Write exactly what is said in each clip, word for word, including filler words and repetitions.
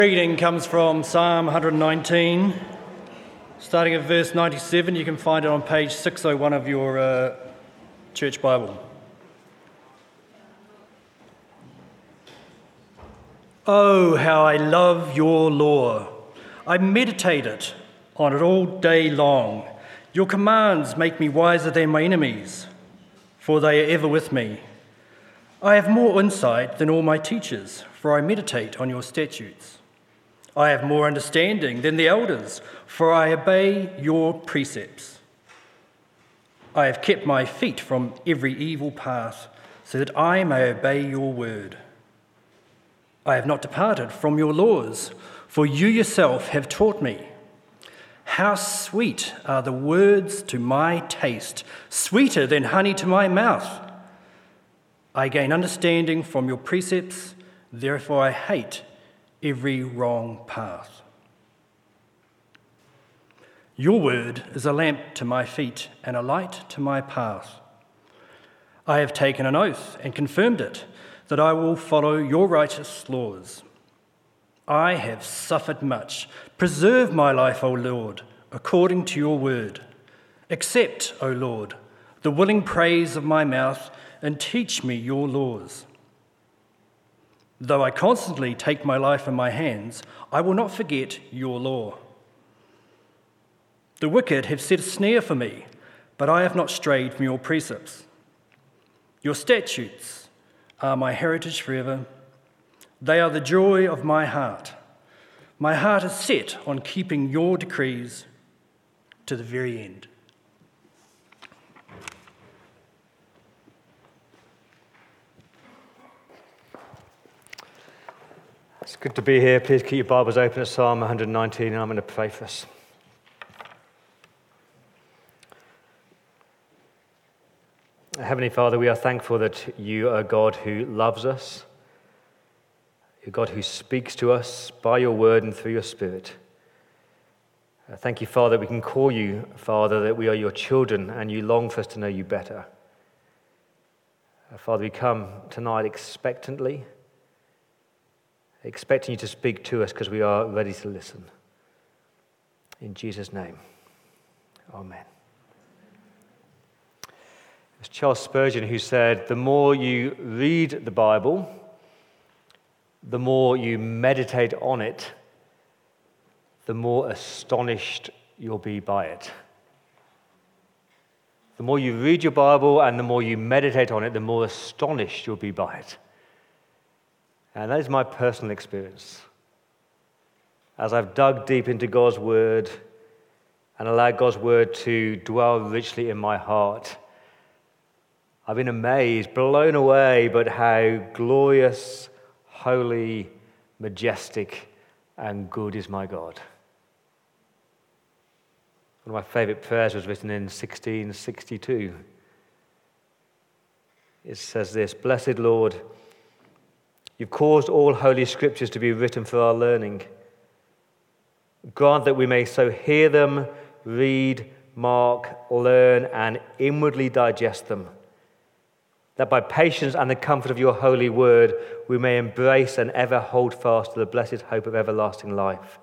Reading comes from Psalm one nineteen, starting at verse ninety-seven. You can find it on page six oh one of your uh, church Bible. Oh, how I love your law. I meditate it on it all day long. Your commands make me wiser than my enemies, for they are ever with me. I have more insight than all my teachers, for I meditate on your statutes. I have more understanding than the elders, for I obey your precepts. I have kept my feet from every evil path, so that I may obey your word. I have not departed from your laws, for you yourself have taught me. How sweet are the words to my taste, sweeter than honey to my mouth. I gain understanding from your precepts, therefore I hate every wrong path. Your word is a lamp to my feet and a light to my path. I have taken an oath and confirmed it, that I will follow your righteous laws. I have suffered much. Preserve my life, O Lord, according to your word. Accept, O Lord, the willing praise of my mouth, and teach me your laws. Though I constantly take my life in my hands, I will not forget your law. The wicked have set a snare for me, but I have not strayed from your precepts. Your statutes are my heritage forever. They are the joy of my heart. My heart is set on keeping your decrees to the very end. It's good to be here. Please keep your Bibles open at Psalm one nineteen, and I'm going to pray for us. Heavenly Father, we are thankful that you are a God who loves us, a God who speaks to us by your word and through your Spirit. Uh, thank you, Father, that we can call you, Father, that we are your children and you long for us to know you better. Uh, Father, we come tonight expectantly, expecting you to speak to us because we are ready to listen. In Jesus' name, amen. It was Charles Spurgeon who said, the more you read the Bible, the more you meditate on it, the more astonished you'll be by it. The more you read your Bible and the more you meditate on it, the more astonished you'll be by it. And that is my personal experience. As I've dug deep into God's word and allowed God's word to dwell richly in my heart, I've been amazed, blown away, but how glorious, holy, majestic, and good is my God. One of my favorite prayers was written in sixteen sixty-two. It says this, Blessed Lord, you've caused all holy scriptures to be written for our learning. Grant that we may so hear them, read, mark, learn, and inwardly digest them, that by patience and the comfort of your holy word we may embrace and ever hold fast to the blessed hope of everlasting life.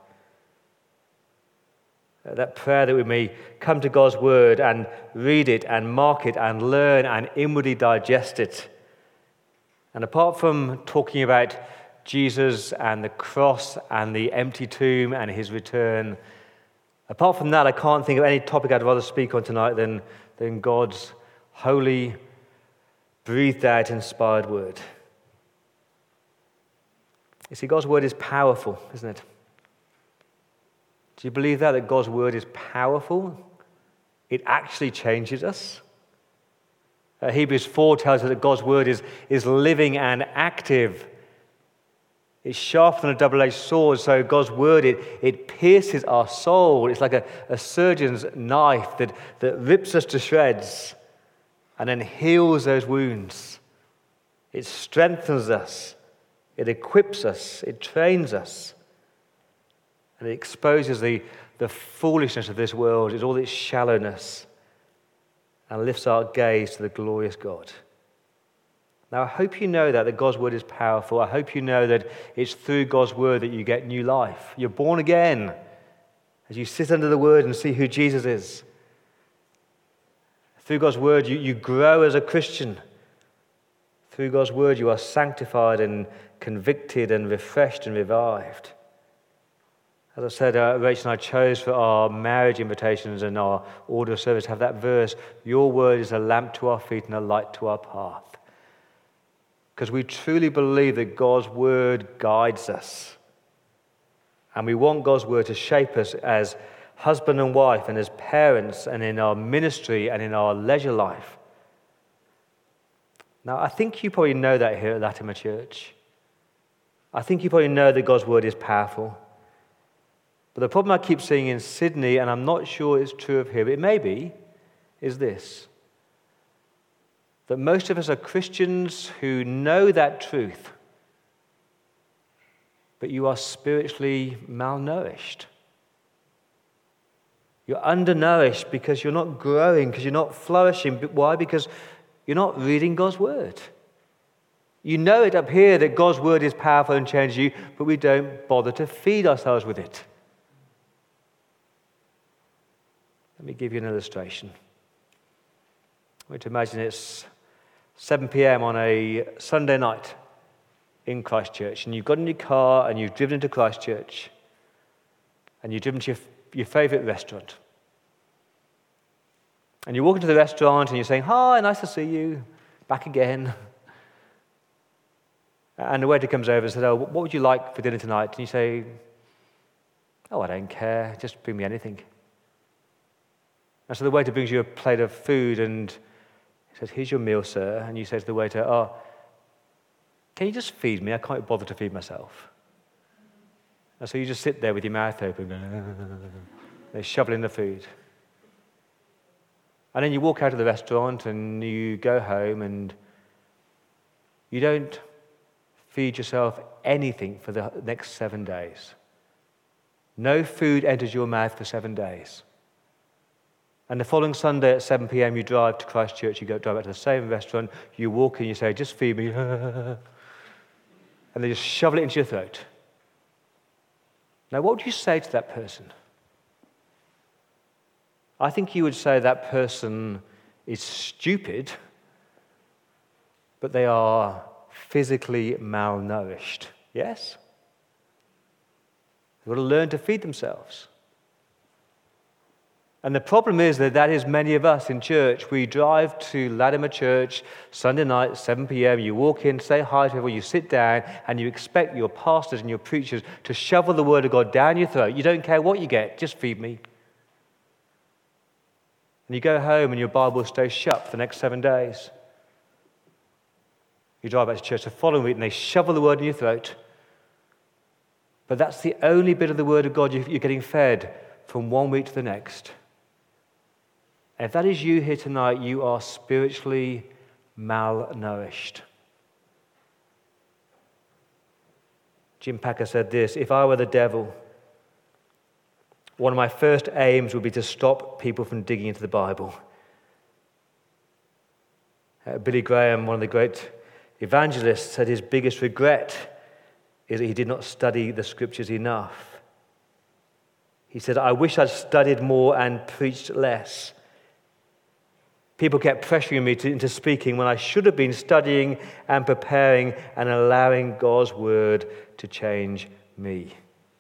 That prayer that we may come to God's word and read it and mark it and learn and inwardly digest it. And apart from talking about Jesus and the cross and the empty tomb and his return, apart from that, I can't think of any topic I'd rather speak on tonight than, than God's holy, breathed out, inspired word. You see, God's word is powerful, isn't it? Do you believe that, that God's word is powerful? It actually changes us. Uh, Hebrews four tells us that God's word is, is living and active. It's sharper than a double-edged sword, so God's word, it, it pierces our soul. It's like a, a surgeon's knife that, that rips us to shreds and then heals those wounds. It strengthens us. It equips us. It trains us. And it exposes the, the foolishness of this world, it's all its shallowness, and lifts our gaze to the glorious God. Now, I hope you know that, that God's word is powerful. I hope you know that it's through God's word that you get new life. You're born again as you sit under the word and see who Jesus is. Through God's word, you, you grow as a Christian. Through God's word, you are sanctified and convicted and refreshed and revived. As I said, uh, Rachel and I chose for our marriage invitations and our order of service to have that verse, your word is a lamp to our feet and a light to our path. Because we truly believe that God's word guides us. And we want God's word to shape us as husband and wife and as parents and in our ministry and in our leisure life. Now, I think you probably know that here at Latimer Church. I think you probably know that God's word is powerful. But the problem I keep seeing in Sydney, and I'm not sure it's true of here, but it may be, is this. That most of us are Christians who know that truth, but you are spiritually malnourished. You're undernourished because you're not growing, because you're not flourishing. Why? Because you're not reading God's word. You know it up here that God's word is powerful and changes you, but we don't bother to feed ourselves with it. Let me give you an illustration. I want to imagine it's seven p.m. on a Sunday night in Christchurch, and you've got in your car and you've driven into Christchurch, and you've driven to your, your favourite restaurant. And you walk into the restaurant and you're saying, "Hi, nice to see you, back again." And the waiter comes over and says, "Oh, what would you like for dinner tonight?" And you say, "Oh, I don't care, just bring me anything." And so the waiter brings you a plate of food and he says, "Here's your meal, sir." And you say to the waiter, "Oh, can you just feed me? I can't bother to feed myself." And so you just sit there with your mouth open. They're shoveling the food. And then you walk out of the restaurant and you go home and you don't feed yourself anything for the next seven days. No food enters your mouth for seven days. And the following Sunday at seven p.m. you drive to Christchurch, you go drive back to the same restaurant, you walk in, you say, "Just feed me." And they just shovel it into your throat. Now, what would you say to that person? I think you would say that person is stupid, but they are physically malnourished. Yes? They've got to learn to feed themselves. And the problem is that that is many of us in church. We drive to Latimer Church Sunday night, seven p.m. You walk in, say hi to everyone, you sit down, and you expect your pastors and your preachers to shovel the word of God down your throat. You don't care what you get, just feed me. And you go home and your Bible stays shut for the next seven days. You drive back to church the following week and they shovel the word in your throat. But that's the only bit of the word of God you're getting fed from one week to the next. And if that is you here tonight, you are spiritually malnourished. Jim Packer said this: "If I were the devil, one of my first aims would be to stop people from digging into the Bible." Uh, Billy Graham, one of the great evangelists, said his biggest regret is that he did not study the scriptures enough. He said, "I wish I'd studied more and preached less. People kept pressuring me to, into speaking when I should have been studying and preparing and allowing God's word to change me."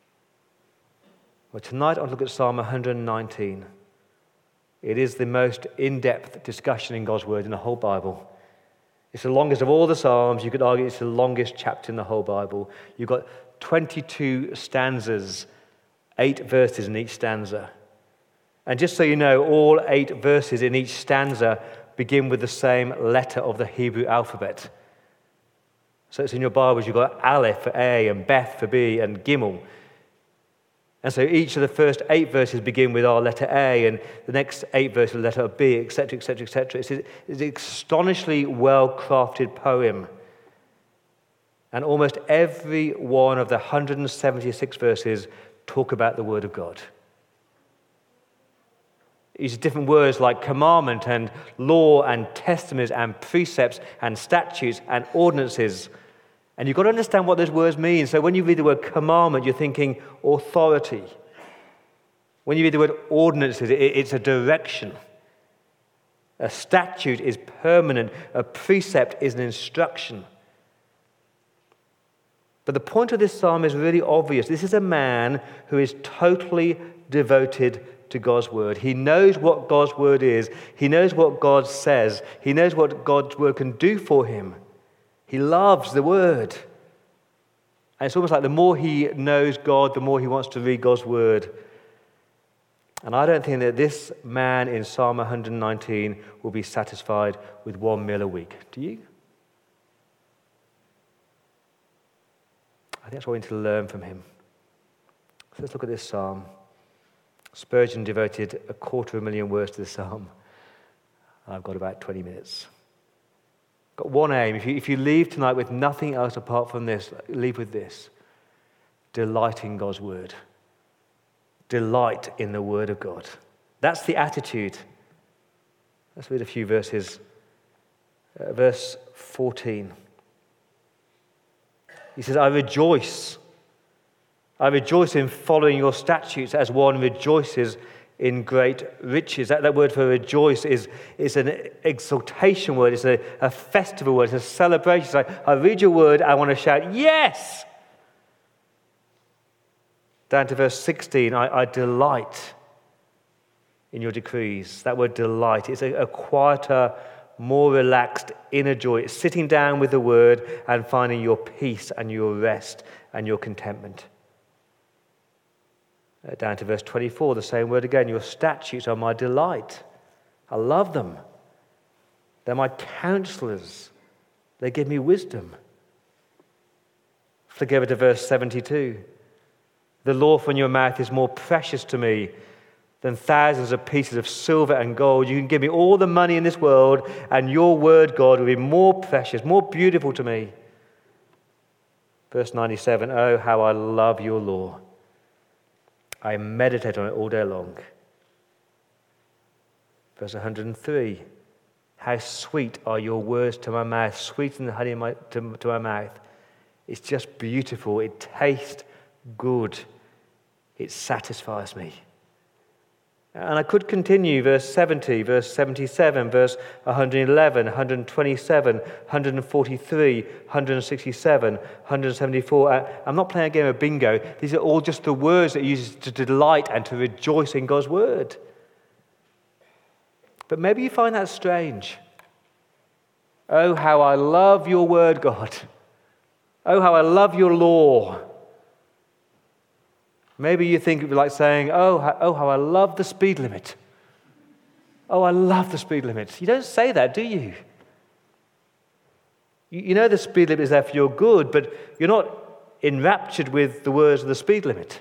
Well, tonight I want to look at Psalm one nineteen. It is the most in-depth discussion in God's word in the whole Bible. It's the longest of all the Psalms. You could argue it's the longest chapter in the whole Bible. You've got twenty-two stanzas, eight verses in each stanza. And just so you know, all eight verses in each stanza begin with the same letter of the Hebrew alphabet. So it's in your Bibles, you've got Aleph for A and Beth for B and Gimel. And so each of the first eight verses begin with our letter A, and the next eight verses with the letter B, et cetera, et cetera, et cetera. It's, it's an astonishingly well-crafted poem. And almost every one of the one hundred seventy-six verses talk about the Word of God. It uses different words like commandment and law and testimonies and precepts and statutes and ordinances. And you've got to understand what those words mean. So when you read the word commandment, you're thinking authority. When you read the word ordinances, it's a direction. A statute is permanent. A precept is an instruction. But the point of this psalm is really obvious. This is a man who is totally devoted to God's word. He knows what God's word is. He knows what God says. He knows what God's word can do for him. He loves the word. And it's almost like the more he knows God, the more he wants to read God's word. And I don't think that this man in Psalm one nineteen will be satisfied with one meal a week. Do you? I think that's what we need to learn from him. So let's look at this psalm. Spurgeon devoted a quarter of a million words to the psalm. I've got about twenty minutes. Got one aim. If you, if you leave tonight with nothing else apart from this, leave with this. Delight in God's word. Delight in the word of God. That's the attitude. Let's read a few verses. Uh, verse fourteen. He says, I rejoice. I rejoice in following your statutes as one rejoices in great riches. That, that word for rejoice is, is an exaltation word. It's a, a festival word. It's a celebration. It's like, I read your word, I want to shout, yes! Down to verse sixteen, I, I delight in your decrees. That word delight is a, a quieter, more relaxed inner joy. It's sitting down with the word and finding your peace and your rest and your contentment. Uh, down to verse twenty-four, the same word again. Your statutes are my delight. I love them. They're my counselors. They give me wisdom. Flick over to verse seventy-two. The law from your mouth is more precious to me than thousands of pieces of silver and gold. You can give me all the money in this world, and your word, God, will be more precious, more beautiful to me. Verse ninety-seven, oh, how I love your law. I meditate on it all day long. Verse one hundred three, how sweet are your words to my mouth, sweeter than honey in my, to, to my mouth. It's just beautiful. It tastes good. It satisfies me. And I could continue, verse seventy, verse seventy-seven, verse one hundred eleven, one hundred twenty-seven, one hundred forty-three, one hundred sixty-seven, one hundred seventy-four. I'm not playing a game of bingo. These are all just the words that he uses to delight and to rejoice in God's word. But maybe you find that strange. Oh, how I love your word, God. Oh, how I love your law. Maybe you think it would be like saying, oh how, oh, how I love the speed limit. Oh, I love the speed limit. You don't say that, do you? You, you know the speed limit is there for your good, but you're not enraptured with the words of the speed limit.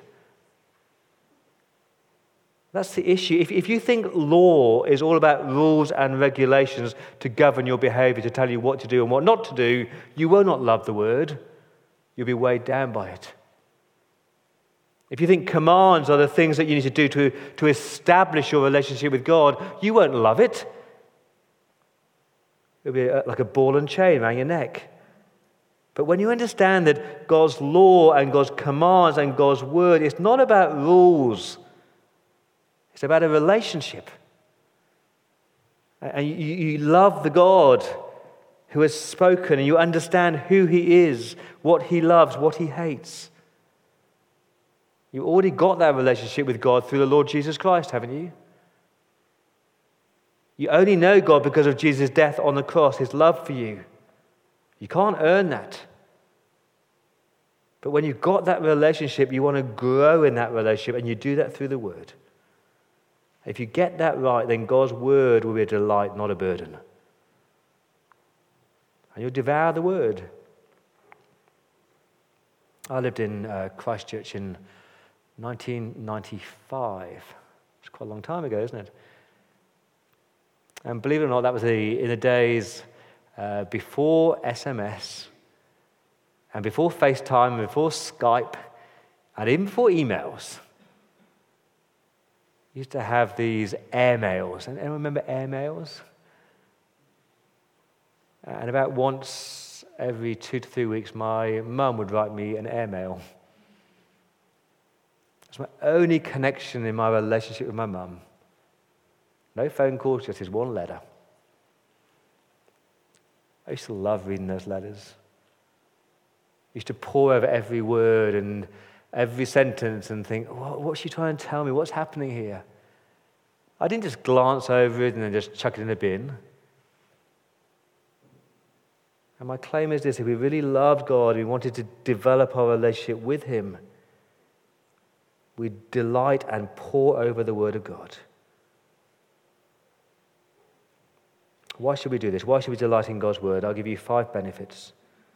That's the issue. If, if you think law is all about rules and regulations to govern your behavior, to tell you what to do and what not to do, you will not love the word. You'll be weighed down by it. If you think commands are the things that you need to do to, to establish your relationship with God, you won't love it. It'll be a, like a ball and chain around your neck. But when you understand that God's law and God's commands and God's word, it's not about rules. It's about a relationship. And you, you love the God who has spoken, and you understand who he is, what he loves, what he hates. You already got that relationship with God through the Lord Jesus Christ, haven't you? You only know God because of Jesus' death on the cross, his love for you. You can't earn that. But when you've got that relationship, you want to grow in that relationship, and you do that through the word. If you get that right, then God's word will be a delight, not a burden. And you'll devour the word. I lived in uh, Christchurch in nineteen ninety-five. It's quite a long time ago, isn't it? And believe it or not, that was the, in the days uh, before S M S, and before FaceTime, and before Skype, and even before emails. used to have these airmails. Anyone remember airmails? And about once every two to three weeks, my mum would write me an airmail. It's my only connection in my relationship with my mum. No phone calls, just this one letter. I used to love reading those letters. I used to pore over every word and every sentence and think, what, what's she trying to tell me? What's happening here? I didn't just glance over it and then just chuck it in a bin. And my claim is this: if we really loved God, we wanted to develop our relationship with Him, we delight and pore over the Word of God. Why should we do this? Why should we delight in God's Word? I'll give you five benefits.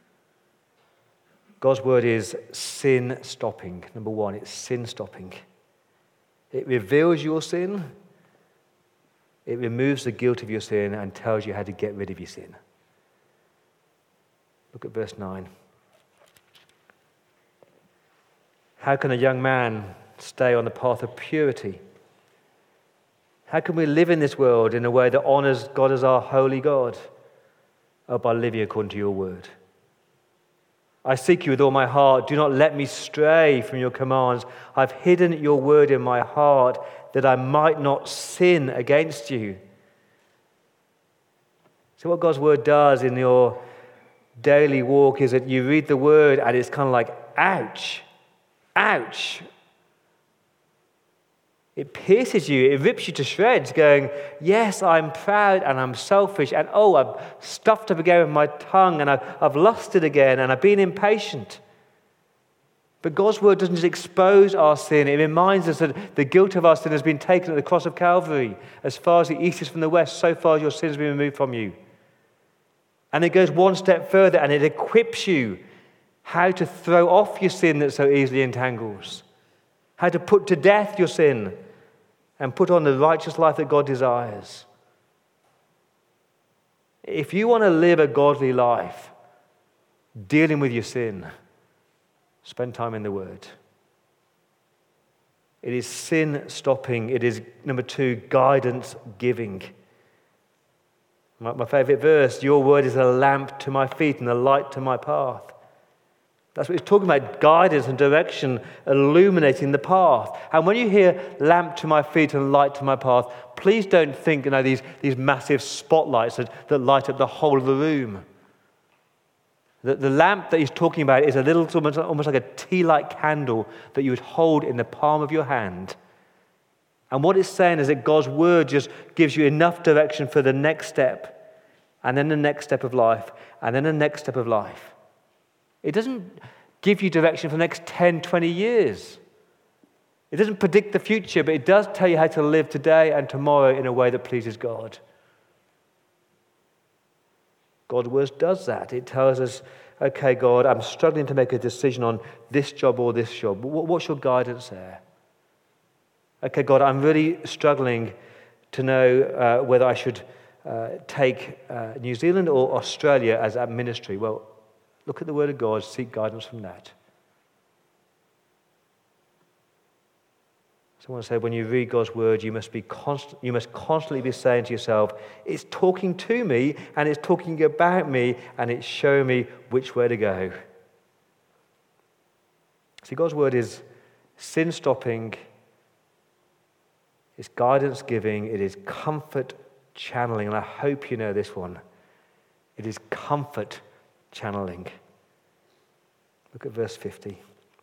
God's Word is sin-stopping. Number one, it's sin-stopping. It reveals your sin. It removes the guilt of your sin and tells you how to get rid of your sin. Look at verse nine. How can a young man stay on the path of purity? How can we live in this world in a way that honors God as our holy God? Oh, by living according to your word. I seek you with all my heart. Do not let me stray from your commands. I've hidden your word in my heart that I might not sin against you. So what God's word does in your daily walk is that you read the word and it's kind of like, ouch, ouch. It pierces you, it rips you to shreds, going, yes, I'm proud and I'm selfish, and oh, I've stuffed up again with my tongue, and I've, I've lusted again, and I've been impatient. But God's word doesn't just expose our sin, it reminds us that the guilt of our sin has been taken at the cross of Calvary. As far as the east is from the west, so far as your sin has been removed from you. And it goes one step further, and it equips you how to throw off your sin that so easily entangles. How to put to death your sin and put on the righteous life that God desires. If you want to live a godly life, dealing with your sin, spend time in the Word. It is sin stopping. It is, number two, guidance giving. My, my favorite verse, your word is a lamp to my feet and a light to my path. That's what he's talking about, guidance and direction, illuminating the path. And when you hear lamp to my feet and light to my path, please don't think, you know, these, these massive spotlights that, that light up the whole of the room. The, the lamp that he's talking about is a little, almost, almost like a tea-light candle that you would hold in the palm of your hand. And what it's saying is that God's word just gives you enough direction for the next step, and then the next step of life, and then the next step of life. It doesn't give you direction for the next ten, twenty years. It doesn't predict the future, but it does tell you how to live today and tomorrow in a way that pleases God. God's word does that. It tells us, okay, God, I'm struggling to make a decision on this job or this job. What's your guidance there? Okay, God, I'm really struggling to know uh, whether I should uh, take uh, New Zealand or Australia as a ministry. Well, look at the word of God, seek guidance from that. So I want to say, when you read God's word, you must be constant, you must constantly be saying to yourself, it's talking to me, and it's talking about me, and it's showing me which way to go. See, God's word is sin-stopping, it's guidance-giving, it is comfort channeling, and I hope you know this one. It is comfort channeling. Look at verse fifty.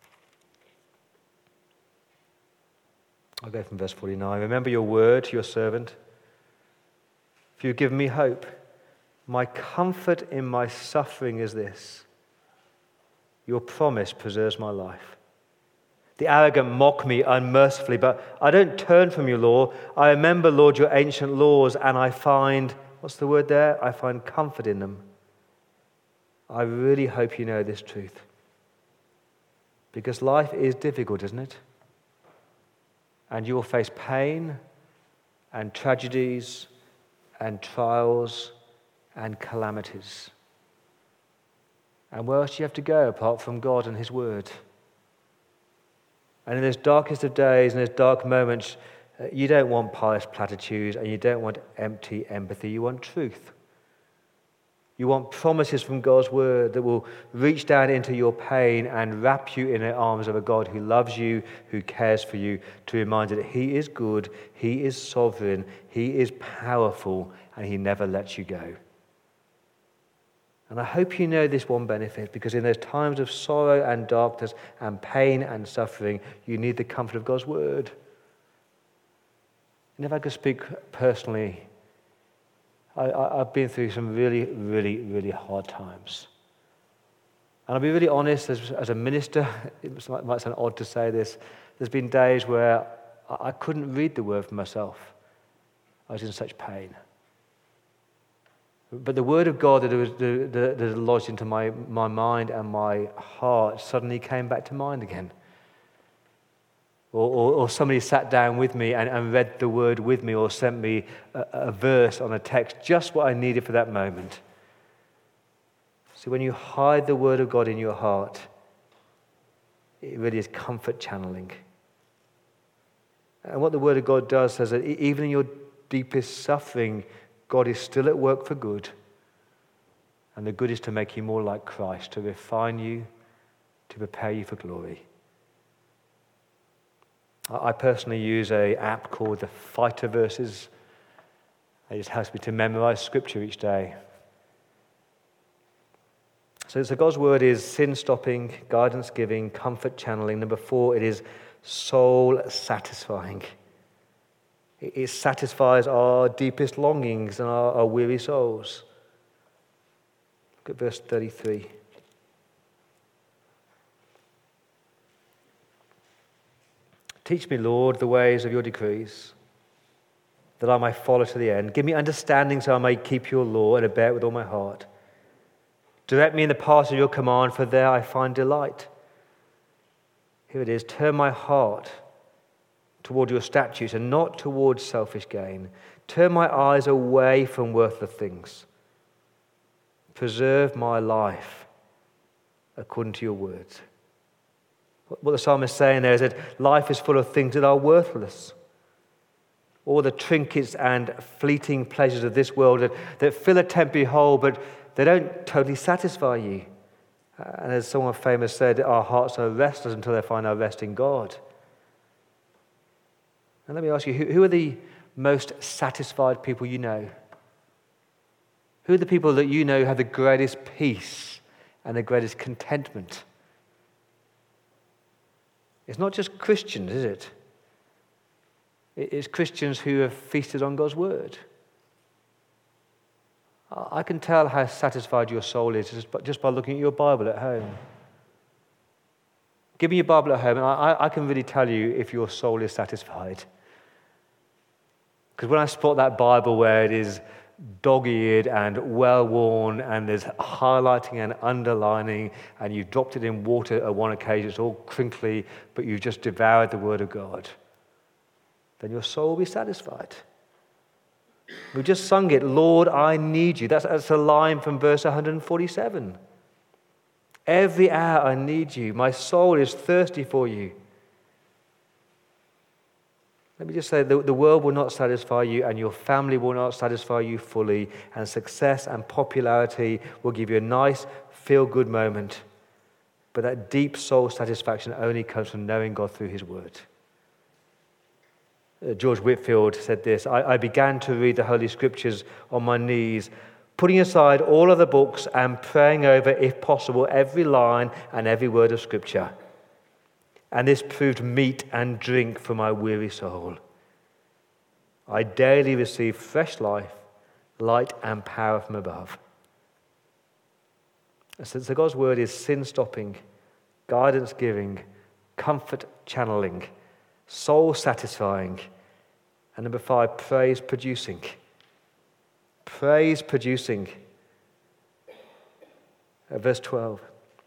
I'll go from verse forty-nine. Remember your word to your servant, for you've given me hope. My comfort in my suffering is this: your promise preserves my life. The arrogant mock me unmercifully, but I don't turn from your law. I remember, Lord, your ancient laws, and I find, what's the word there? I find comfort in them. I really hope you know this truth. Because life is difficult, isn't it? And you will face pain and tragedies and trials and calamities. And where else do you have to go apart from God and His Word? And in those darkest of days and those dark moments, Uh, You don't want pious platitudes and you don't want empty empathy. You want truth. You want promises from God's word that will reach down into your pain and wrap you in the arms of a God who loves you, who cares for you, to remind you that he is good, he is sovereign, he is powerful, and he never lets you go. And I hope you know this one benefit, because in those times of sorrow and darkness and pain and suffering, you need the comfort of God's word. And if I could speak personally, I, I, I've been through some really, really, really hard times. And I'll be really honest, as, as a minister, it might, might sound odd to say this, there's been days where I, I couldn't read the word for myself. I was in such pain. But the word of God that was that, that had lodged into my, my mind and my heart suddenly came back to mind again. Or, or, or somebody sat down with me and, and read the word with me, or sent me a, a verse on a text, just what I needed for that moment. So when you hide the word of God in your heart, it really is comfort channeling. And what the word of God does is that even in your deepest suffering, God is still at work for good. And the good is to make you more like Christ, to refine you, to prepare you for glory. I personally use an app called the Fighter Verses. It just helps me to memorize scripture each day. So, so God's word is sin-stopping, guidance-giving, comfort channeling. Number four, it is soul-satisfying. It, it satisfies our deepest longings and our, our weary souls. Look at verse thirty-three. Teach me, Lord, the ways of your decrees, that I may follow to the end. Give me understanding so I may keep your law and obey it with all my heart. Direct me in the paths of your command, for there I find delight. Here it is, turn my heart toward your statutes and not toward selfish gain. Turn my eyes away from worthless things. Preserve my life according to your words. What the psalmist is saying there is that life is full of things that are worthless. All the trinkets and fleeting pleasures of this world that, that fill a temporary hole, but they don't totally satisfy you. And as someone famous said, our hearts are restless until they find our rest in God. And let me ask you, who, who are the most satisfied people you know? Who are the people that you know have the greatest peace and the greatest contentment? It's not just Christians, is it? It's Christians who have feasted on God's word. I can tell how satisfied your soul is just by, just by looking at your Bible at home. Give me your Bible at home, and I, I can really tell you if your soul is satisfied. Because when I spot that Bible where it is dog-eared and well-worn, and there's highlighting and underlining, and you've dropped it in water at one occasion, it's all crinkly, but you've just devoured the Word of God, then your soul will be satisfied. We just sung it, Lord, I need you. That's, that's a line from verse one forty-seven. Every hour I need you. My soul is thirsty for you. Let me just say, the, the world will not satisfy you, and your family will not satisfy you fully, and success and popularity will give you a nice, feel-good moment. But that deep soul satisfaction only comes from knowing God through his word. Uh, George Whitefield said this, I, I began to read the Holy Scriptures on my knees, putting aside all other books and praying over, if possible, every line and every word of Scripture. And this proved meat and drink for my weary soul. I daily receive fresh life, light and power from above. So God's word is sin-stopping, guidance-giving, comfort-channeling, soul-satisfying, and number five, praise-producing. Praise-producing. Uh, verse twelve.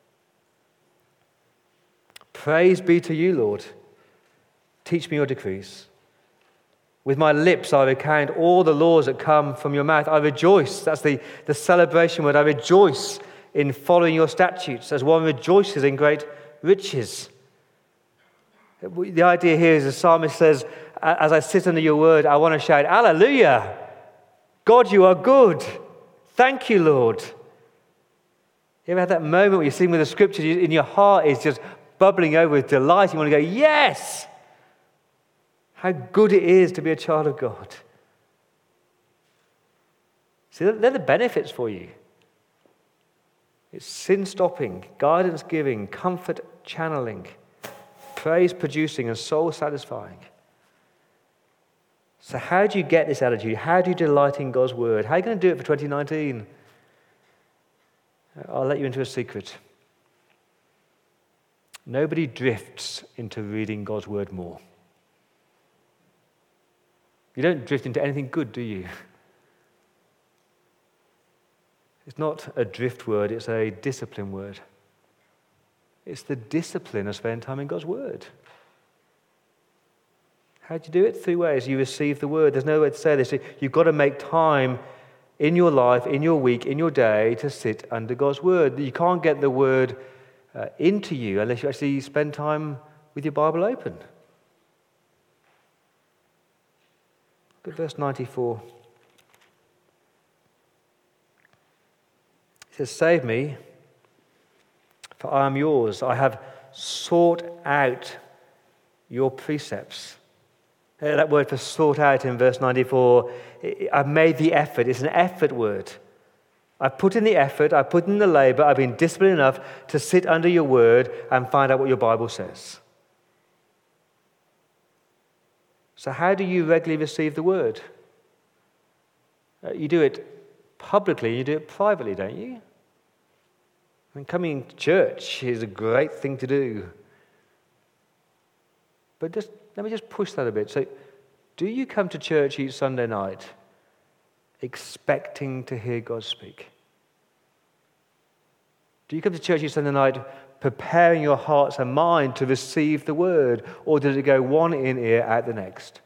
Praise be to you, Lord. Teach me your decrees. With my lips I recount all the laws that come from your mouth. I rejoice. That's the, the celebration word. I rejoice in following your statutes as one rejoices in great riches. The idea here is the psalmist says, as I sit under your word, I want to shout, hallelujah! God, you are good. Thank you, Lord. You ever had that moment where you're sitting with the scripture in your heart is just bubbling over with delight? You want to go, yes! How good it is to be a child of God. See, they're the benefits for you. It's sin-stopping, guidance-giving, comfort channeling, praise-producing, and soul-satisfying. So how do you get this attitude? How do you delight in God's word? How are you going to do it for twenty nineteen? I'll let you into a secret. Nobody drifts into reading God's word more. You don't drift into anything good, do you? It's not a drift word, it's a discipline word. It's the discipline of spending time in God's word. How do you do it? Three ways. You receive the word. There's no way to say this. You've got to make time in your life, in your week, in your day to sit under God's word. You can't get the word uh, into you unless you actually spend time with your Bible open. Look at verse ninety-four. It says, save me, for I am yours. I have sought out your precepts. That word for sought out in verse ninety-four, I've made the effort. It's an effort word. I've put in the effort, I've put in the labor, I've been disciplined enough to sit under your word and find out what your Bible says. So how do you regularly receive the word? Uh, you do it publicly, you do it privately, don't you? I mean, coming to church is a great thing to do. But just let me just push that a bit. So, do you come to church each Sunday night expecting to hear God speak? Do you come to church each Sunday night preparing your hearts and mind to receive the word? Or does it go one in ear, out the next?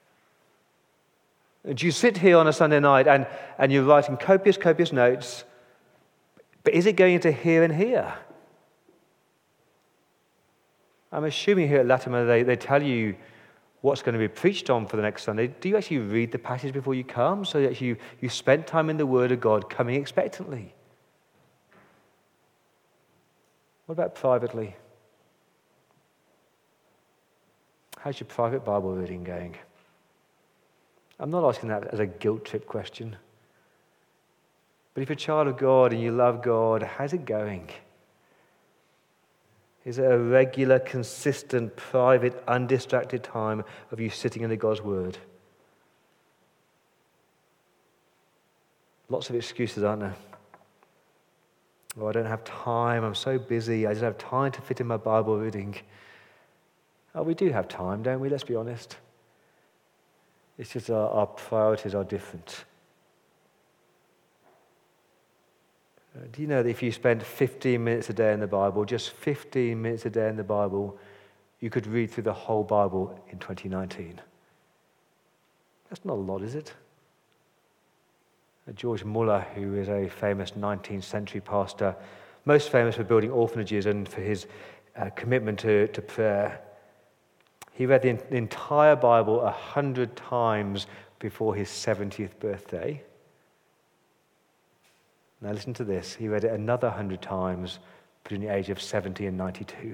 Do you sit here on a Sunday night and, and you're writing copious, copious notes, but is it going into here and here? I'm assuming here at Latimer they, they tell you what's going to be preached on for the next Sunday. Do you actually read the passage before you come so that you, you spend time in the Word of God coming expectantly? What about privately? How's your private Bible reading going? I'm not asking that as a guilt trip question. But if you're a child of God and you love God, how's it going? Is it a regular, consistent, private, undistracted time of you sitting under God's word? Lots of excuses, aren't there? Oh, I don't have time, I'm so busy, I just have time to fit in my Bible reading. Oh, we do have time, don't we? Let's be honest. It's just our, our priorities are different. Do you know that if you spend fifteen minutes a day in the Bible, just fifteen minutes a day in the Bible, you could read through the whole Bible in twenty nineteen? That's not a lot, is it? George Muller, who is a famous nineteenth century pastor, most famous for building orphanages and for his uh, commitment to, to prayer, he read the, in, the entire Bible a hundred times before his seventieth birthday. Now listen to this. He read it another hundred times between the age of seventy and ninety-two.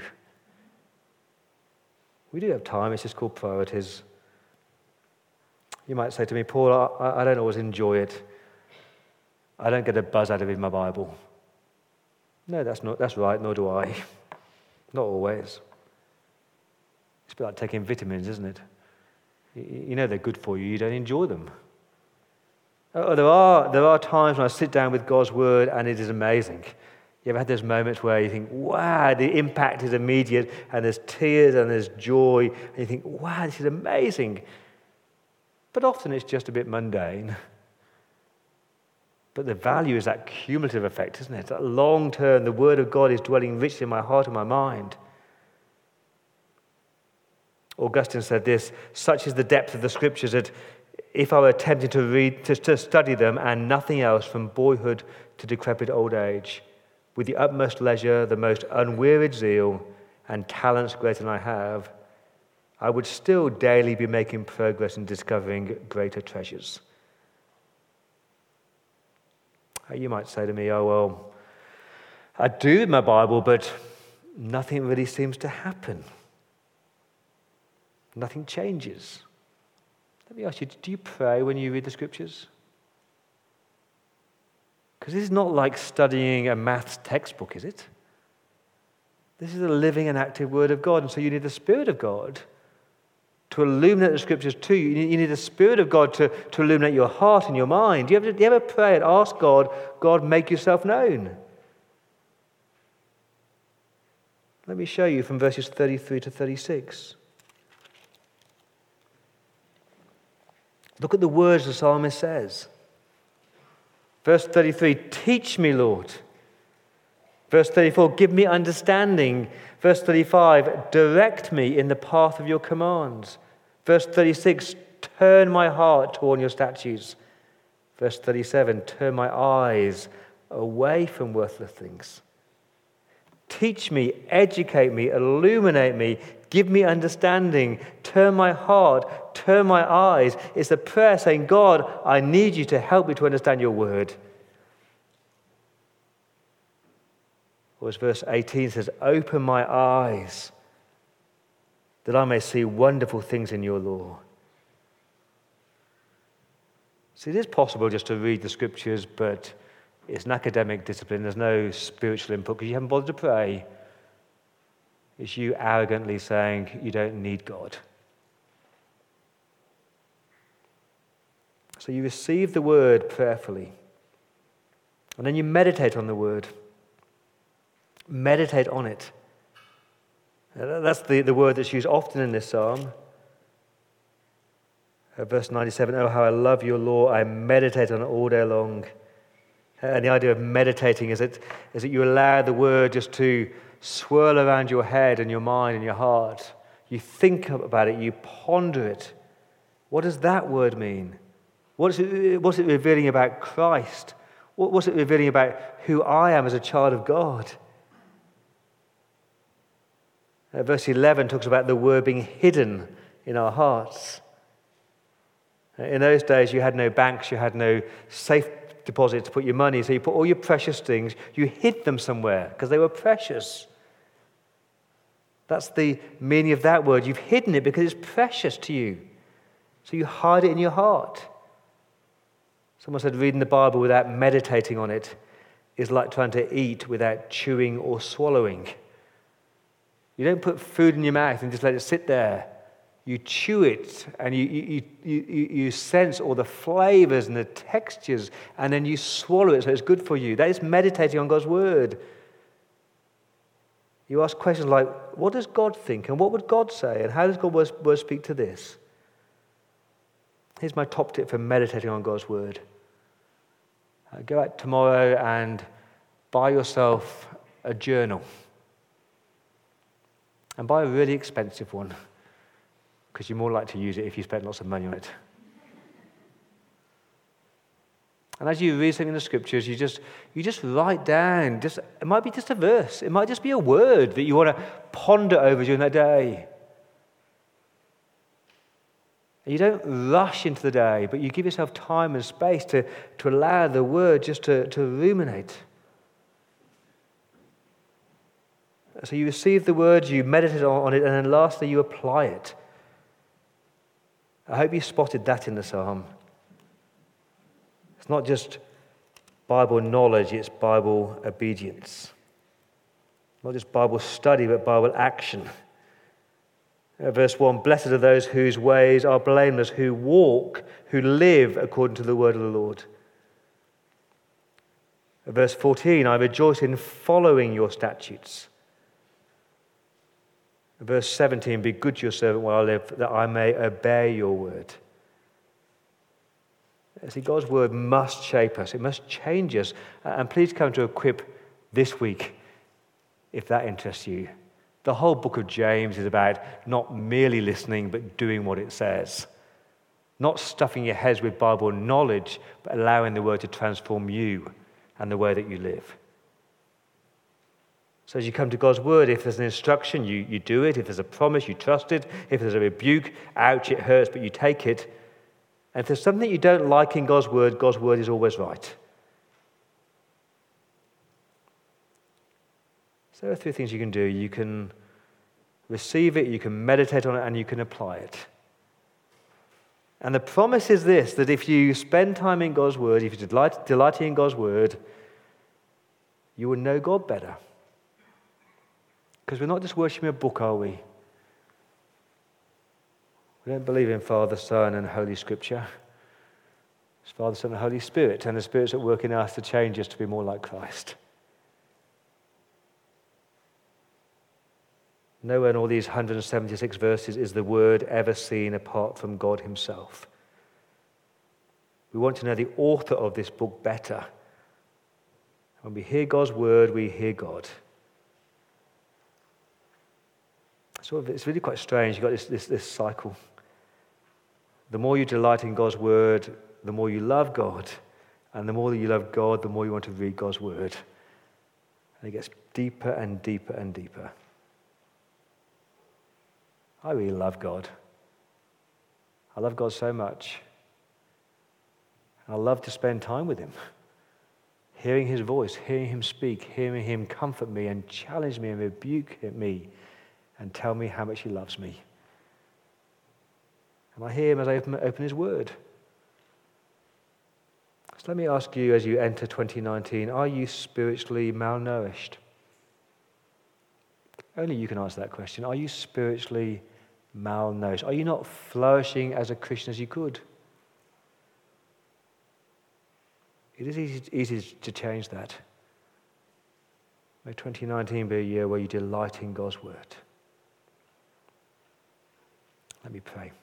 We do have time. It's just called priorities. You might say to me, Paul, I, I don't always enjoy it. I don't get a buzz out of reading my Bible. No, that's not. That's right, nor do I. Not always. It's a bit like taking vitamins, isn't it? You know they're good for you, you don't enjoy them. Oh, there are there are times when I sit down with God's word and it is amazing. You ever had those moments where you think, wow, the impact is immediate, and there's tears and there's joy, and you think, wow, this is amazing. But often it's just a bit mundane. But the value is that cumulative effect, isn't it? That long term, the word of God is dwelling richly in my heart and my mind. Augustine said this, such is the depth of the scriptures that if I were attempting to read, to, to study them and nothing else from boyhood to decrepit old age, with the utmost leisure, the most unwearied zeal, and talents greater than I have, I would still daily be making progress in discovering greater treasures. You might say to me, oh, well, I do read my Bible, but nothing really seems to happen. Nothing changes. Let me ask you, do you pray when you read the scriptures? Because this is not like studying a maths textbook, is it? This is a living and active word of God, and so you need the Spirit of God to illuminate the scriptures to you. You need the Spirit of God to, to illuminate your heart and your mind. Do you, ever, do you ever pray and ask God, God, make yourself known? Let me show you from verses thirty-three to thirty-six. Look at the words the psalmist says. Verse thirty-three, teach me, Lord. Verse thirty-four, give me understanding. Verse thirty-five, direct me in the path of your commands. Verse thirty-six, turn my heart toward your statutes. Verse thirty-seven, turn my eyes away from worthless things. Teach me, educate me, illuminate me, give me understanding, turn my heart, turn my eyes. It's a prayer saying, God, I need you to help me to understand your word. Or as verse eighteen says, open my eyes that I may see wonderful things in your law. See, it is possible just to read the scriptures, but it's an academic discipline. There's no spiritual input because you haven't bothered to pray. It's you arrogantly saying you don't need God. So you receive the word prayerfully, and then you meditate on the word. Meditate on it. That's the, the word that's used often in this psalm. Uh, verse ninety-seven, oh, how I love your law. I meditate on it all day long. Uh, and the idea of meditating is that, is that you allow the word just to swirl around your head and your mind and your heart. You think about it. You ponder it. What does that word mean? What's it, what's it revealing about Christ? What, what's it revealing about who I am as a child of God? Uh, verse eleven talks about the word being hidden in our hearts. Uh, in those days, you had no banks, you had no safe deposit to put your money, so you put all your precious things, you hid them somewhere because they were precious. That's the meaning of that word. You've hidden it because it's precious to you. So you hide it in your heart. Someone said reading the Bible without meditating on it is like trying to eat without chewing or swallowing. You don't put food in your mouth and just let it sit there. You chew it and you, you, you, you, you sense all the flavors and the textures, and then you swallow it so it's good for you. That is meditating on God's word. You ask questions like, what does God think? And what would God say? And how does God's word speak to this? Here's my top tip for meditating on God's word. Uh, go out tomorrow and buy yourself a journal. And buy a really expensive one, because you're more likely to use it if you spend lots of money on it. And as you read something in the scriptures, you just you just write down, just it might be just a verse, it might just be a word that you want to ponder over during that day. And you don't rush into the day, but you give yourself time and space to, to allow the word just to, to ruminate. So you receive the word, you meditate on it, and then lastly, you apply it. I hope you spotted that in the psalm. It's not just Bible knowledge, it's Bible obedience. Not just Bible study, but Bible action. Verse one, blessed are those whose ways are blameless, who walk, who live according to the word of the Lord. Verse fourteen, I rejoice in following your statutes. Verse seventeen, be good to your servant while I live, that I may obey your word. See, God's word must shape us. It must change us. And please come to Equip this week, if that interests you. The whole book of James is about not merely listening, but doing what it says. Not stuffing your heads with Bible knowledge, but allowing the word to transform you and the way that you live. So as you come to God's word, if there's an instruction, you, you do it. If there's a promise, you trust it. If there's a rebuke, ouch, it hurts, but you take it. And if there's something you don't like in God's word, God's word is always right. So there are three things you can do. You can receive it, you can meditate on it, and you can apply it. And the promise is this, that if you spend time in God's word, if you delight, delight in God's word, you will know God better. Because we're not just worshiping a book, are we? We don't believe in Father, Son, and Holy Scripture. It's Father, Son, and Holy Spirit, and the Spirit's at work in us to change us to be more like Christ. Nowhere in all these one hundred seventy-six verses is the word ever seen apart from God himself. We want to know the author of this book better. When we hear God's word, we hear God. So it's really quite strange. You've got this, this, this cycle. The more you delight in God's word, the more you love God. And the more that you love God, the more you want to read God's word. And it gets deeper and deeper and deeper. I really love God. I love God so much. I love to spend time with him. Hearing his voice, hearing him speak, hearing him comfort me and challenge me and rebuke me and tell me how much he loves me. And I hear him as I open, open his word. So let me ask you as you enter twenty nineteen, are you spiritually malnourished? Only you can answer that question. Are you spiritually malnourished? Are you not flourishing as a Christian as you could? It is easy, easy to change that. May twenty nineteen be a year where you delight in God's word. Let me pray.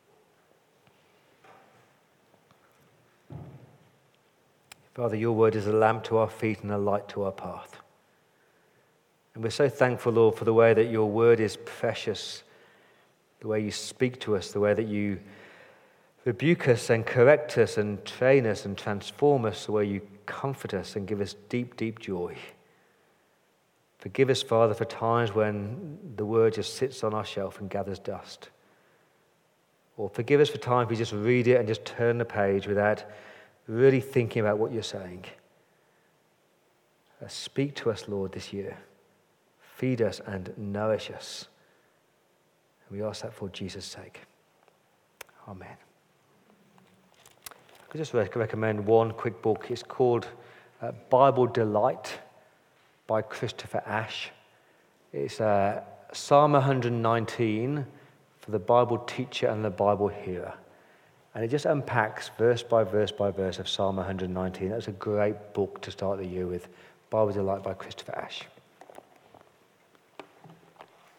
Father, your word is a lamp to our feet and a light to our path. And we're so thankful, Lord, for the way that your word is precious, the way you speak to us, the way that you rebuke us and correct us and train us and transform us, the way you comfort us and give us deep, deep joy. Forgive us, Father, for times when the word just sits on our shelf and gathers dust. Or forgive us for times we just read it and just turn the page without really thinking about what you're saying. Uh, speak to us, Lord, this year. Feed us and nourish us. And we ask that for Jesus' sake. Amen. I could just recommend one quick book. It's called uh, Bible Delight by Christopher Ash. It's uh, Psalm one nineteen for the Bible teacher and the Bible hearer. And it just unpacks verse by verse by verse of Psalm one nineteen. That's a great book to start the year with. Bible Delight by Christopher Ash.